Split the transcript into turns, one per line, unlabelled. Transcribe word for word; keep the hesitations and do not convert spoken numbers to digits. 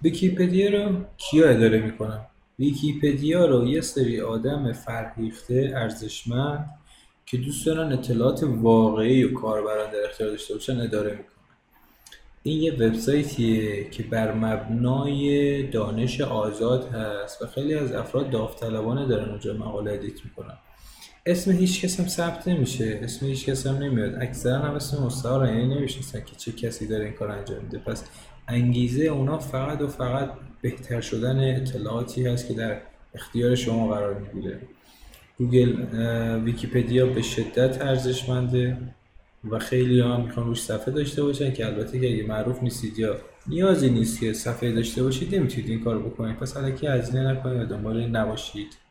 ویکیپدیا رو کیا اداره میکنن؟ ویکیپدیا رو یه سری آدم فرهیخته ارزشمند که دوست دارن اطلاعات واقعی و کاربران در اختیار داشته باشن اداره میکنن. این یه وبسایتیه که بر مبنای دانش آزاد هست و خیلی از افراد داوطلبانه دارن اونجا مقاله ادیت میکنن. اسم هیچ کس هم ثبت نمیشه، اسم هیچ کس هم نمیاد، اکثرا هم اسم مستعارن، یعنی نمیشناسن که چه کسی داره این کار انجام میده. پس انگیزه اونا فقط و فقط بهتر شدن اطلاعاتی هست که در اختیار شما قرار میگیره. گوگل اه، ویکیپدیا به شدت ارزشمنده و خیلی هم میخوان روش صفحه داشته باشن، که البته که اگه معروف نیستید یا نیازی نیست که صفحه داشته باشید نمیتونید این کار بکنید. پس الکی هزینه نکنید و دنبال این نباشید.